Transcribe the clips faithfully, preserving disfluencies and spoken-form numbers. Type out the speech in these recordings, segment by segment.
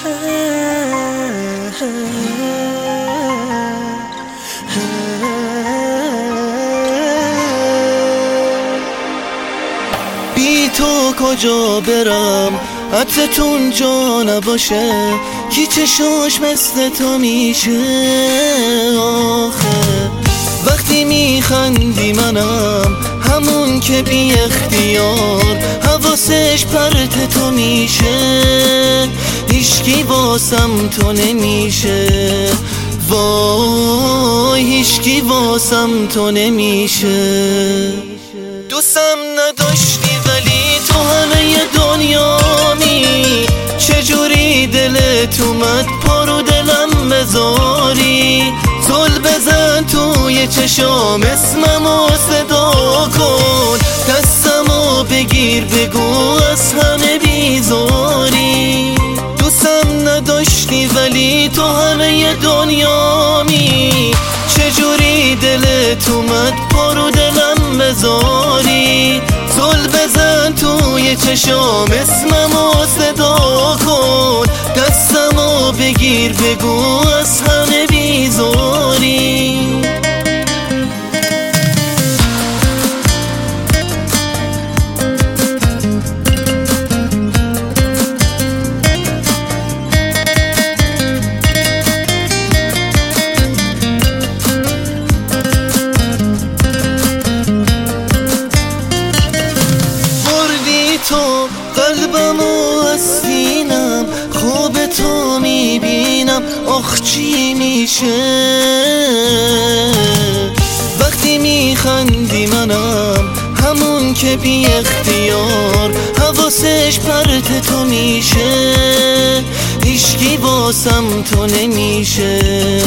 بی تو کجا برم عطرتون جا نباشه کی چشاش مثل تو میشه آخه وقتی میخندی منم همون که بی اختیار حواسش پرت تو میشه هیچکی واسم تو نمیشه وای هیچکی واسم تو نمیشه دوستم نداشتی ولی تو همه دنیامی چجوری دلت اومد پرو دلم بذاری زل بزن توی چشام اسممو صدا کن دستمو بگیر بگو از همه بیزاری دوستم نداشتی ولی تو همه دنیامی چجوری دلت اومد پرو دلم بذاری زل بزن توی چشام اسممو صدا کن دستمو بگیر بگو از همه بیزاری تو قلبمو از سینم خواب تو میبینم آخ چی میشه وقتی میخندی منم همون که بی اختیار حواسش پرت تو میشه هیچکی واسم تو نمیشه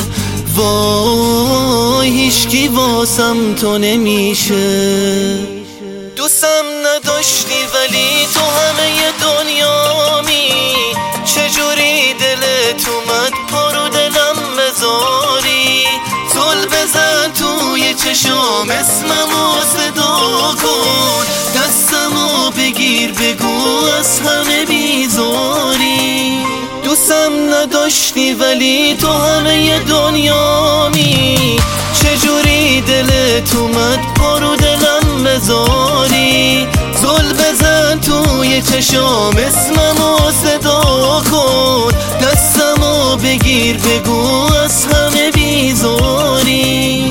وای هیچکی واسم تو نمیشه دوستم نداشتی ولی تو همه دنیامی چجوری دلت اومد پرو دلم بذاری زل بزن توی چشام اسممو صدا کن دستمو بگیر بگو از همه بیزاری دوستم نداشتی ولی تو همه دنیامی چجوری دلت اومد پرو دلم بذاری زل بزن توی چشام اسممو صدا کن دستمو بگیر بگو از همه بیزاری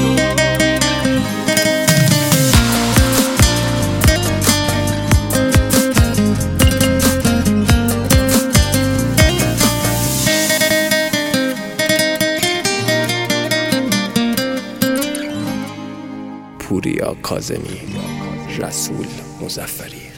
پوریا کاظمی، رسول مظفری.